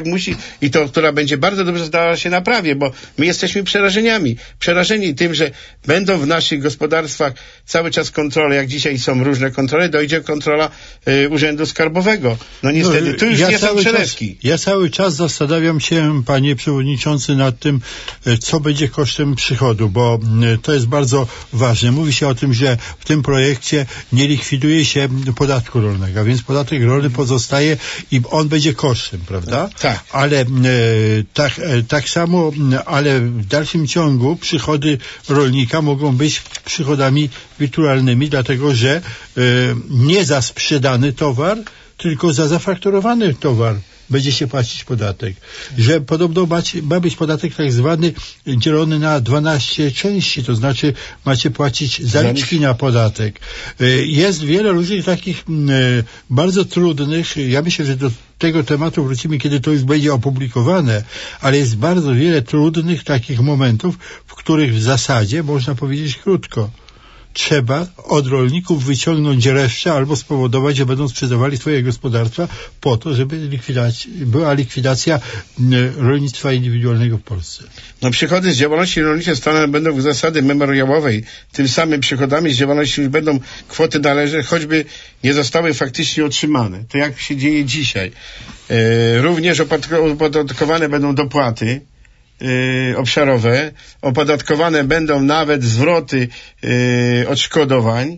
C: musi, i to, która będzie bardzo dobrze zdała się na prawie, bo my jesteśmy przerażeniami. Przerażeni tym, że będą w naszych gospodarstwach cały czas kontrole, jak dzisiaj są różne kontrole, dojdzie kontrola y, Urzędu Skarbowego. No niestety, tu już
A: ja
C: nie są przelewki.
A: Czas, ja cały czas zastanawiam się, panie przewodniczący, nad tym, co będzie kosztem przychodu, bo to jest bardzo ważne. Mówi się o tym, że w tym projekcie nie likwiduje się podatku rolnego, a więc podatek rolny pozostaje i on będzie kosztem, prawda?
C: Tak.
A: Ale e, tak, e, tak samo, ale w dalszym ciągu przychody rolnika mogą być przychodami wirtualnymi, dlatego że e, nie za sprzedany towar, tylko za zafakturowany towar będzie się płacić podatek. Że podobno macie, ma być podatek tak zwany dzielony na dwanaście części, to znaczy macie płacić zaliczki na podatek. Jest wiele różnych takich bardzo trudnych, ja myślę, że do tego tematu wrócimy, kiedy to już będzie opublikowane, ale jest bardzo wiele trudnych takich momentów, w których w zasadzie można powiedzieć krótko. Trzeba od rolników wyciągnąć resztę albo spowodować, że będą sprzedawali swoje gospodarstwa po to, żeby likwidac- była likwidacja rolnictwa indywidualnego w Polsce.
C: No przychody z działalności rolniczej stanowią będą w zasady memoriałowej. Tym samym przychodami z działalności już będą kwoty należne, choćby nie zostały faktycznie otrzymane. To jak się dzieje dzisiaj. E, również opodatkowane będą dopłaty Yy, obszarowe, opodatkowane będą nawet zwroty yy, odszkodowań,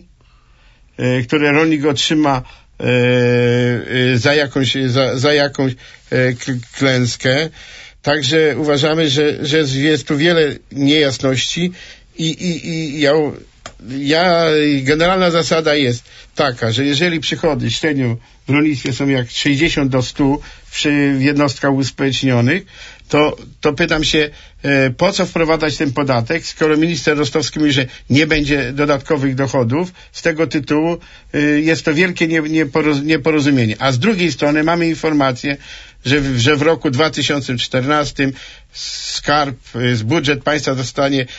C: yy, które rolnik otrzyma yy, yy, za jakąś, za, za jakąś yy, klęskę. Także uważamy, że, że jest tu wiele niejasności i, i, i ja, ja, generalna zasada jest taka, że jeżeli przychody średnio w rolnictwie są jak sześćdziesiąt do stu przy jednostkach uspołecznionych, to, to pytam się, e, po co wprowadzać ten podatek, skoro minister Rostowski mówi, że nie będzie dodatkowych dochodów. Z tego tytułu e, jest to wielkie nie, nieporoz, nieporozumienie. A z drugiej strony mamy informację, że w, że w roku dwa tysiące czternastym skarb, e, z budżet państwa zostanie e,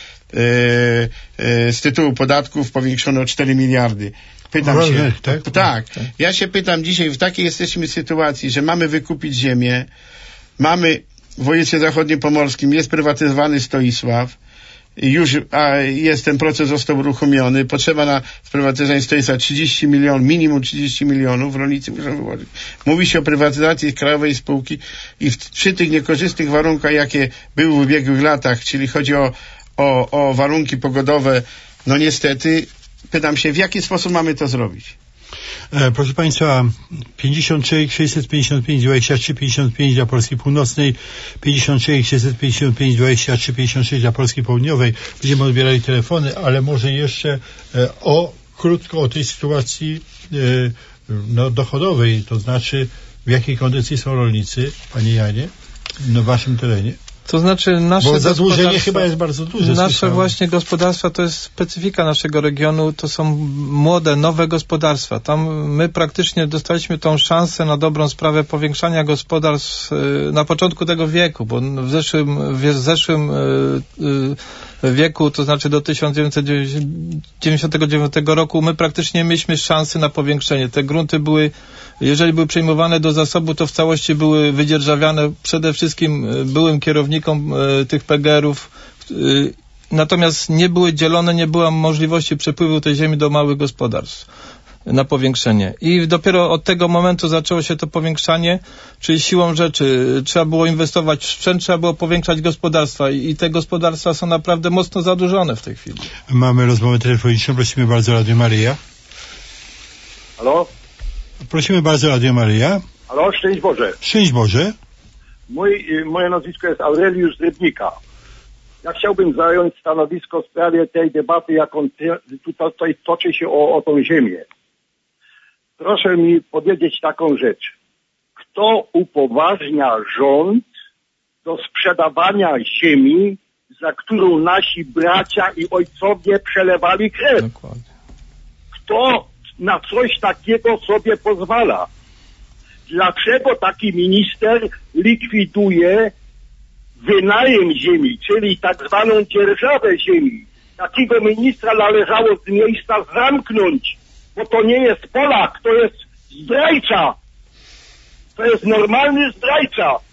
C: e, z tytułu podatków powiększony o cztery miliardy. Pytam się, tak? tak, ja się pytam dzisiaj, w takiej jesteśmy sytuacji, że mamy wykupić ziemię, mamy w województwie zachodniopomorskim jest prywatyzowany Stoisław, już a jest ten proces, został uruchomiony, potrzeba na sprywatyzowanie Stoisława trzydzieści milionów, minimum trzydzieści milionów, rolnicy muszą wyłożyć. Mówi się o prywatyzacji krajowej spółki i w, przy tych niekorzystnych warunkach, jakie były w ubiegłych latach, czyli chodzi o, o, o warunki pogodowe, no niestety, pytam się, w jaki sposób mamy to zrobić?
A: E, proszę Państwa, pięćdziesiąt trzy sześćset pięćdziesiąt pięć dwadzieścia trzy pięćdziesiąt pięć dla Polski Północnej, pięćdziesiąt trzy sześćset pięćdziesiąt pięć dwadzieścia trzy pięćdziesiąt sześć dla Polski Południowej. Będziemy odbierali telefony, ale może jeszcze e, o krótko o tej sytuacji e, no, dochodowej, to znaczy w jakiej kondycji są rolnicy, Panie Janie, na Waszym terenie.
D: To znaczy nasze
A: Bo zadłużenie chyba jest bardzo duże.
D: Nasze
A: słyszałem.
D: właśnie gospodarstwa to jest specyfika naszego regionu, to są młode, nowe gospodarstwa. Tam my praktycznie dostaliśmy tą szansę na dobrą sprawę powiększania gospodarstw na początku tego wieku, bo w zeszłym, w zeszłym wieku, to znaczy do tysiąc dziewięćset dziewięćdziesiątego dziewiątego roku, my praktycznie mieliśmy szansę na powiększenie. Te grunty były, jeżeli były przejmowane do zasobu, to w całości były wydzierżawiane przede wszystkim byłym kierownikom tych P G R-ów. Natomiast nie były dzielone, nie było możliwości przepływu tej ziemi do małych gospodarstw na powiększenie. I dopiero od tego momentu zaczęło się to powiększanie, czyli siłą rzeczy trzeba było inwestować w sprzęt, trzeba było powiększać gospodarstwa i, i te gospodarstwa są naprawdę mocno zadłużone w tej chwili. Mamy rozmowę telefoniczną, prosimy bardzo, Radio Maryja.
E: Halo?
A: Prosimy bardzo, Radio Maryja.
E: Halo, szczęść Boże.
A: Szczęść Boże.
E: Mój, moje nazwisko jest Aureliusz z Rybnika. Ja chciałbym zająć stanowisko w sprawie tej debaty, jaką tutaj, tutaj toczy się o, o tą ziemię. Proszę mi powiedzieć taką rzecz. Kto upoważnia rząd do sprzedawania ziemi, za którą nasi bracia i ojcowie przelewali krew?
D: Dokładnie.
E: Kto na coś takiego sobie pozwala? Dlaczego taki minister likwiduje wynajem ziemi, czyli tak zwaną dzierżawę ziemi? Takiego ministra należało z miejsca zamknąć, bo to nie jest Polak, to jest zdrajca. To jest normalny zdrajca.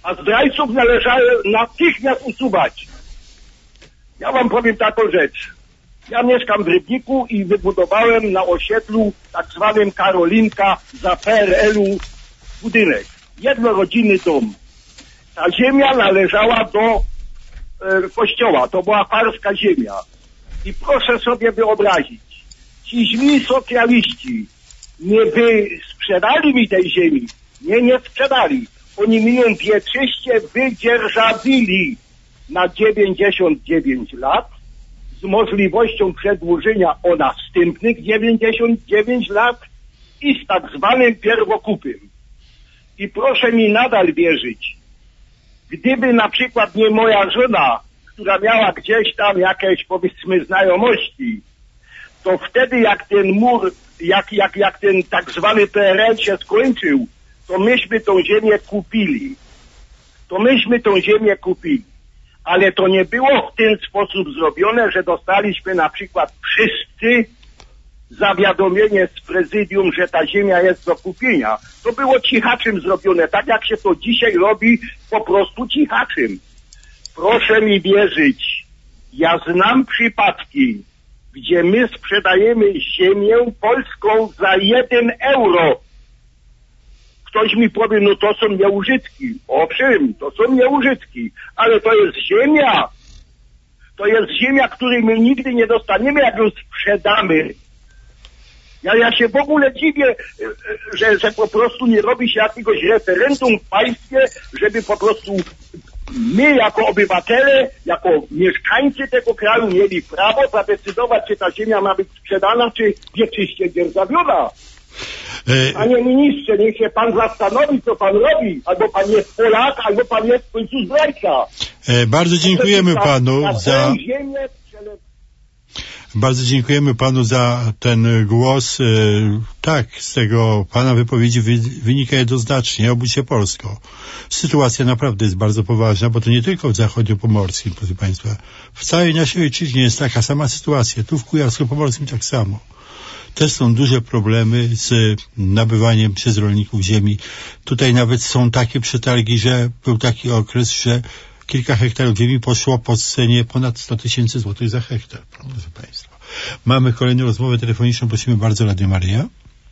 E: a zdrajców należało natychmiast usuwać. Ja wam powiem taką rzecz. Ja mieszkam w Rybniku i wybudowałem na osiedlu tak zwanym Karolinka za P R L-u budynek. Jednorodzinny dom. Ta ziemia należała do e, kościoła. To była parska ziemia. I proszę sobie wyobrazić, ci źli socjaliści nie wy sprzedali mi tej ziemi. Nie, nie sprzedali. Oni mi ją wieczyście wydzierżawili na dziewięćdziesiąt dziewięć lat z możliwością przedłużenia o następnych dziewięćdziesiąt dziewięć lat i z tak zwanym pierwokupem. I proszę mi nadal wierzyć, gdyby na przykład nie moja żona, która miała gdzieś tam jakieś, powiedzmy, znajomości, to wtedy jak ten mur, jak, jak, jak ten tak zwany P R L się skończył, to myśmy tą ziemię kupili. To myśmy tą ziemię kupili. Ale to nie było w ten sposób zrobione, że dostaliśmy na przykład wszyscy zawiadomienie z prezydium, że ta ziemia jest do kupienia. To było cichaczym zrobione, tak jak się to dzisiaj robi, po prostu cichaczym. Proszę mi wierzyć, ja znam przypadki, gdzie my sprzedajemy ziemię polską za jeden euro. Ktoś mi powie, no to są nieużytki. Owszem, to są nieużytki, ale to jest ziemia. To jest ziemia, której my nigdy nie dostaniemy, jak ją sprzedamy. Ja, ja się w ogóle dziwię, że, że po prostu nie robi się jakiegoś referendum w państwie, żeby po prostu my jako obywatele, jako mieszkańcy tego kraju mieli prawo zadecydować, czy ta ziemia ma być sprzedana, czy wieczyście dzierżawiona. Panie ministrze, niech się pan zastanowi, co pan robi. Albo pan jest Polak, albo pan jest w końcu zdrajca.
A: E, bardzo dziękujemy panu za... Bardzo dziękujemy panu za ten głos. E, tak, z tego pana wypowiedzi wy, wynika jednoznacznie, obudź się Polsko. Sytuacja naprawdę jest bardzo poważna, bo to nie tylko w zachodniopomorskim, proszę państwa. W całej naszej ojczyźnie jest taka sama sytuacja. Tu w Kujawsko-Pomorskim tak samo. Też są duże problemy z nabywaniem przez rolników ziemi. Tutaj nawet są takie przetargi, że był taki okres, że kilka hektarów ziemi poszło po cenie ponad sto tysięcy złotych za hektar, proszę państwa. Mamy kolejną rozmowę telefoniczną. Prosimy bardzo, Radio Maryja.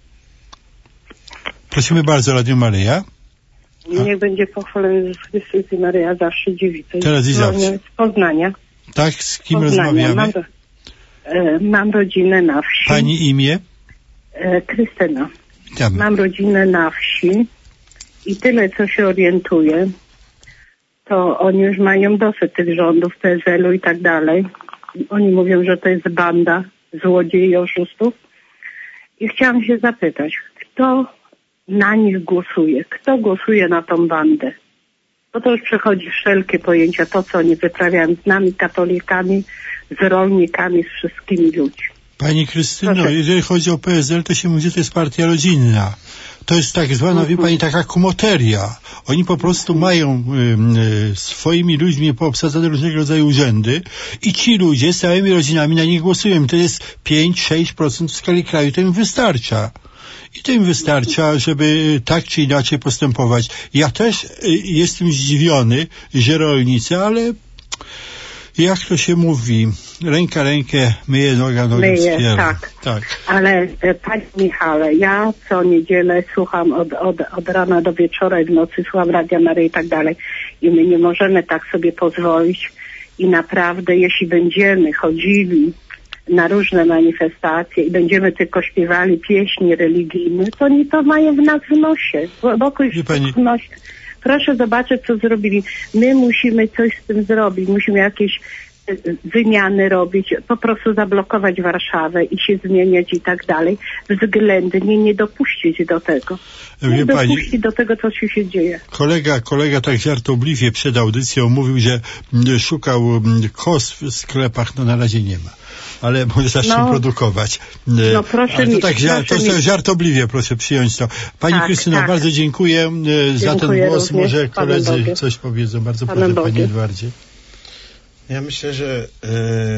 A: Prosimy bardzo, Radio Maryja.
F: A... Niech będzie pochwalony Jezus Chrystus i Maryja zawsze dziewica.
A: Teraz i zawsze.
F: Z Poznania.
A: Tak, z kim
F: Poznania.
A: rozmawiamy?
F: Mam, e, mam rodzinę na wsi.
A: Pani imię?
F: E, Krystyna.
A: Tam.
F: Mam rodzinę na wsi i tyle, co się orientuję, to oni już mają dosyć tych rządów P S L-u i tak dalej. Oni mówią, że to jest banda złodziei i oszustów. I chciałam się zapytać, kto na nich głosuje? Kto głosuje na tą bandę? Bo to już przechodzi wszelkie pojęcia, to co oni wyprawiają z nami, katolikami, z rolnikami, z wszystkimi ludźmi.
A: Pani Krystyno,
F: Proszę.
A: Jeżeli chodzi o P S L, to się mówi, że to jest partia rodzinna. To jest tak zwana, wie pani, taka kumoteria. Oni po prostu mają y, y, swoimi ludźmi poobsadzane różnego rodzaju urzędy i ci ludzie z całymi rodzinami na nich głosują. To jest pięć do sześciu procent w skali kraju, to im wystarcza. I to im wystarcza, żeby tak czy inaczej postępować. Ja też y, jestem zdziwiony, że rolnicy, ale jak to się mówi, ręka rękę myje, noga nogę
F: Myje,
A: wspiera.
F: tak.
A: tak.
F: Ale e, panie Michale, ja co niedzielę słucham od, od, od rana do wieczora i w nocy słucham Radia Maryja i tak dalej. I my nie możemy tak sobie pozwolić. I naprawdę, jeśli będziemy chodzili na różne manifestacje i będziemy tylko śpiewali pieśni religijne, to oni to mają w nas w nosie. Wokół już w nosie. Proszę zobaczyć, co zrobili. My musimy coś z tym zrobić. Musimy jakieś wymiany robić, po prostu zablokować Warszawę i się zmieniać i tak dalej. Względnie nie dopuścić do tego. Nie
A: Wie
F: dopuścić
A: pani,
F: do tego, co się dzieje.
A: Kolega, kolega tak żartobliwie przed audycją mówił, że m, szukał m, kos w sklepach, no na razie nie ma. Ale może zacznie
F: No,
A: produkować.
F: no proszę
A: Ale to
F: mi,
A: tak
F: proszę
A: to, to
F: mi.
A: żartobliwie proszę przyjąć to. Pani
F: Tak,
A: Krystyno,
F: tak.
A: bardzo dziękuję, e, za ten
F: Dziękuję
A: głos.
F: również.
A: Może
F: Panem
A: koledzy
F: Bogiem.
A: coś powiedzą. Bardzo
F: Panem
A: proszę,
F: Bogiem.
A: panie Edwardzie.
C: Ja myślę, że e,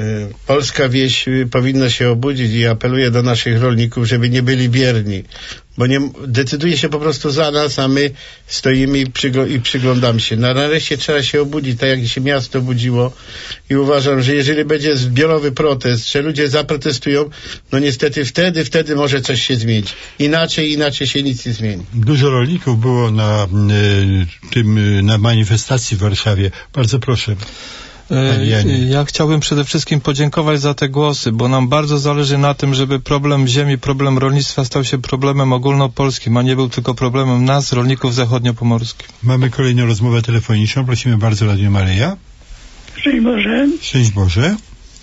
C: polska wieś powinna się obudzić i apeluję do naszych rolników, żeby nie byli bierni, bo nie decyduje się po prostu za nas, a my stoimy i, przygl- i przyglądamy się. Na nareszcie trzeba się obudzić, tak jak się miasto budziło, i uważam, że jeżeli będzie zbiorowy protest, że ludzie zaprotestują, no niestety wtedy, wtedy może coś się zmienić. Inaczej, inaczej się nic nie zmieni.
A: Dużo rolników było na y, tym, y, na manifestacji w Warszawie. Bardzo proszę.
D: Ja chciałbym przede wszystkim podziękować za te głosy, bo nam bardzo zależy na tym, żeby problem ziemi, problem rolnictwa stał się problemem ogólnopolskim, a nie był tylko problemem nas, rolników zachodniopomorskich.
A: Mamy kolejną rozmowę telefoniczną. Prosimy bardzo, Radio Maryja.
G: Szczęść Boże.
A: Szczęść Boże.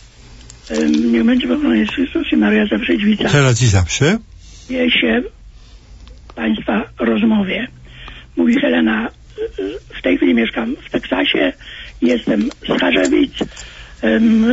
G: Niech będzie pochwalony Jezus Chrystus i Maria zawsze dźwica.
A: Teraz i zawsze.
G: Je się Państwa rozmowie. Mówi Helena, w tej chwili mieszkam w Teksasie, jestem z Charzewic, um,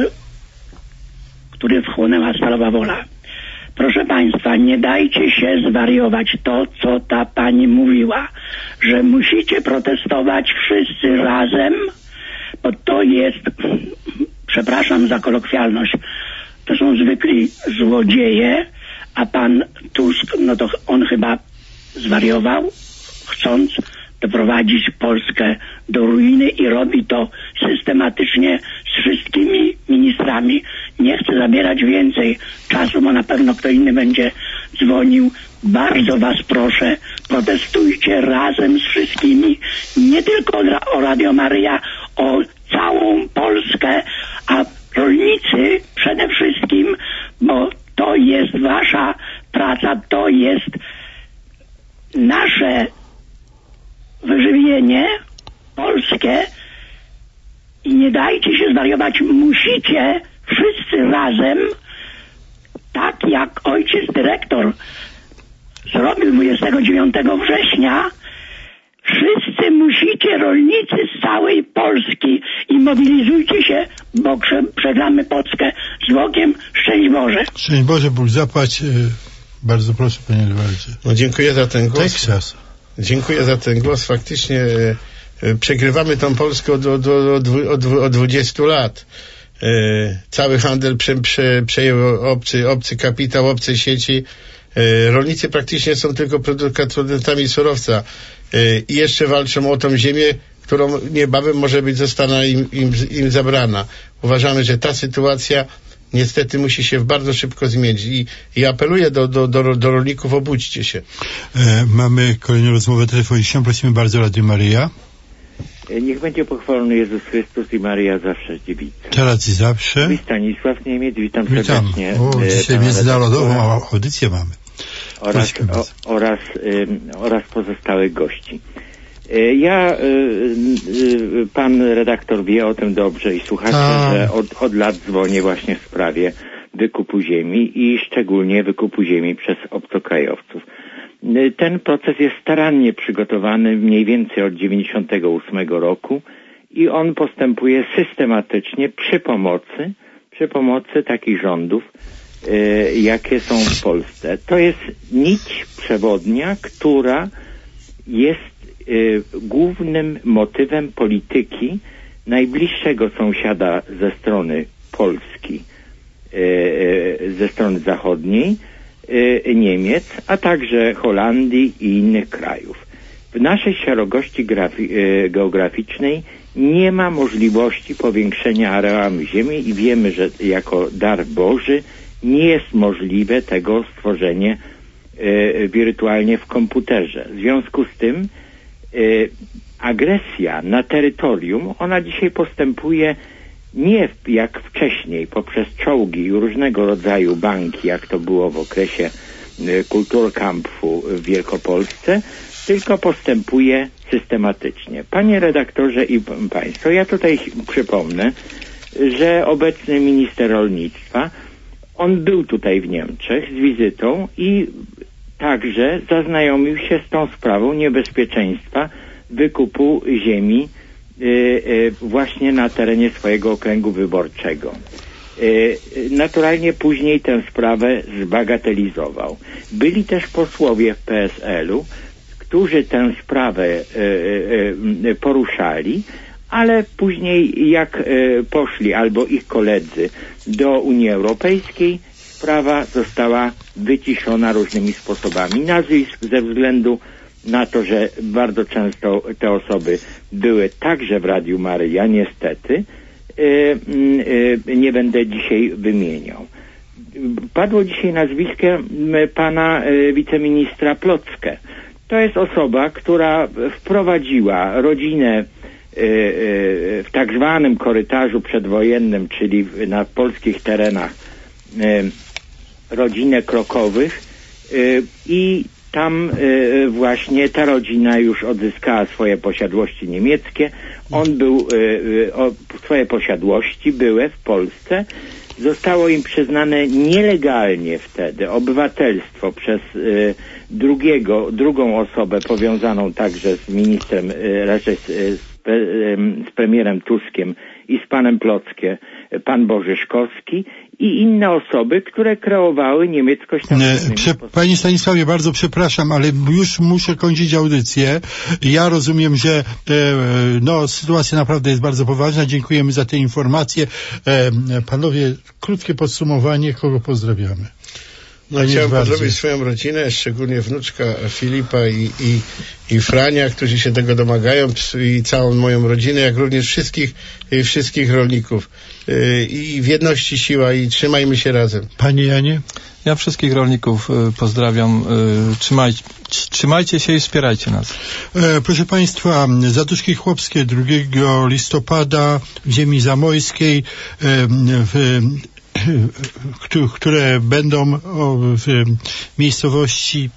G: który wchłonęła Stalowa Wola. Proszę Państwa, nie dajcie się zwariować to, co ta pani mówiła, że musicie protestować wszyscy razem, bo to jest, przepraszam za kolokwialność, to są zwykli złodzieje, a pan Tusk, no to on chyba zwariował, chcąc doprowadzić Polskę do ruiny i robi to systematycznie z wszystkimi ministrami. Nie chcę zabierać więcej czasu, bo na pewno kto inny będzie dzwonił. Bardzo was proszę, protestujcie razem z wszystkimi, nie tylko o Radio Maryja, o całą Polskę, a rolnicy przede wszystkim, bo to jest wasza praca, to jest nasze wyżywienie polskie i nie dajcie się zwariować. Musicie wszyscy razem, tak jak ojciec dyrektor zrobił dwudziestego dziewiątego września, wszyscy musicie, rolnicy z całej Polski, i mobilizujcie się, bo prze, przegramy Polskę z Bogiem. Szczęść Boże.
A: Szczęść Boże, Bóg zapłać. Bardzo proszę, panie Edwardzie.
C: No, dziękuję za ten głos.
A: Teksas.
C: Dziękuję za ten głos. Faktycznie e, e, przegrywamy tą Polskę od, od, od, od, od dwudziestu lat. E, cały handel prze, prze, przejął obcy, obcy kapitał, obce sieci. E, rolnicy praktycznie są tylko producentami surowca e, i jeszcze walczą o tą ziemię, którą niebawem może być zostana im, im, im zabrana. Uważamy, że ta sytuacja niestety musi się bardzo szybko zmienić i, i apeluję do, do, do, do rolników, obudźcie się.
A: E, mamy kolejną rozmowę telefoniczną. Prosimy bardzo, Radio Maryja.
H: Niech będzie pochwalony Jezus Chrystus i Maria zawsze dziewica.
A: Teraz i zawsze.
H: I Stanisław Niemiec, witam,
A: Witam.
H: serdecznie.
A: O, dzisiaj międzynarodową audycję mamy.
H: Oraz, o, oraz, y, oraz pozostałych gości. Y, ja, y, y, pan redaktor wie o tym dobrze i słuchacze, A. że od, od lat dzwonię właśnie w sprawie wykupu ziemi i szczególnie wykupu ziemi przez obcokrajowców. Y, ten proces jest starannie przygotowany mniej więcej od dziewięćdziesiątego ósmego roku i on postępuje systematycznie przy pomocy, przy pomocy takich rządów, y, jakie są w Polsce. To jest nić przewodnia, która jest y, głównym motywem polityki najbliższego sąsiada ze strony Polski, y, y, ze strony zachodniej, y, Niemiec, a także Holandii i innych krajów. W naszej szerokości grafi- y, geograficznej nie ma możliwości powiększenia areału ziemi i wiemy, że jako dar Boży nie jest możliwe tego stworzenie y, wirtualnie w komputerze. W związku z tym y, agresja na terytorium, ona dzisiaj postępuje nie jak wcześniej poprzez czołgi i różnego rodzaju banki, jak to było w okresie y, Kulturkampfu w Wielkopolsce, tylko postępuje systematycznie. Panie redaktorze i państwo, ja tutaj przypomnę, że obecny minister rolnictwa, on był tutaj w Niemczech z wizytą i także zaznajomił się z tą sprawą niebezpieczeństwa wykupu ziemi y, y, właśnie na terenie swojego okręgu wyborczego. Y, naturalnie później tę sprawę zbagatelizował. Byli też posłowie w P S L-u, którzy tę sprawę y, y, y, poruszali, ale później jak y, poszli albo ich koledzy do Unii Europejskiej, sprawa została wyciszona różnymi sposobami. Nazwisk ze względu na to, że bardzo często te osoby były także w Radiu Maryja, niestety, nie będę dzisiaj wymieniał. Padło dzisiaj nazwisko pana wiceministra Plocke. To jest osoba, która wprowadziła rodzinę w tak zwanym korytarzu przedwojennym, czyli na polskich terenach, rodzinę Krokowych i tam właśnie ta rodzina już odzyskała swoje posiadłości niemieckie. On był, swoje posiadłości były w Polsce. Zostało im przyznane nielegalnie wtedy obywatelstwo przez drugiego, drugą osobę powiązaną także z ministrem, raczej z, z, z premierem Tuskiem i z panem Plocke, pan Bożyszkowski i inne osoby, które kreowały niemieckość.
A: Prze- Panie Stanisławie, bardzo przepraszam, ale już muszę kończyć audycję. Ja rozumiem, że e, no, sytuacja naprawdę jest bardzo poważna. Dziękujemy za te informacje. E, panowie, krótkie podsumowanie, kogo pozdrawiamy?
C: No, chciałem pozdrowić swoją rodzinę, szczególnie wnuczka Filipa i, i, i Frania, którzy się tego domagają, i całą moją rodzinę, jak również wszystkich, wszystkich rolników. I w jedności siła i trzymajmy się razem.
A: Panie Janie?
D: Ja wszystkich rolników pozdrawiam. Trzymaj, trzymajcie się i wspierajcie nas.
A: E, proszę Państwa, Zaduszki Chłopskie drugiego listopada w ziemi zamojskiej, e, w które będą w miejscowości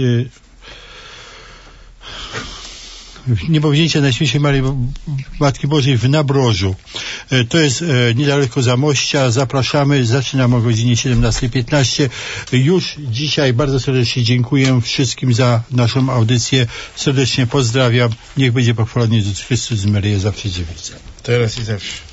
A: Niebowzięcia Najświętszej Maryi Matki Bożej w Nabrożu. To jest niedaleko Zamościa. Zapraszamy. Zaczynamy o godzinie siedemnasta piętnaście. Już dzisiaj bardzo serdecznie dziękuję wszystkim za naszą audycję. Serdecznie pozdrawiam. Niech będzie pochwalony Jezus Chrystus z Maryją zawsze dziewicą.
C: Teraz i zawsze.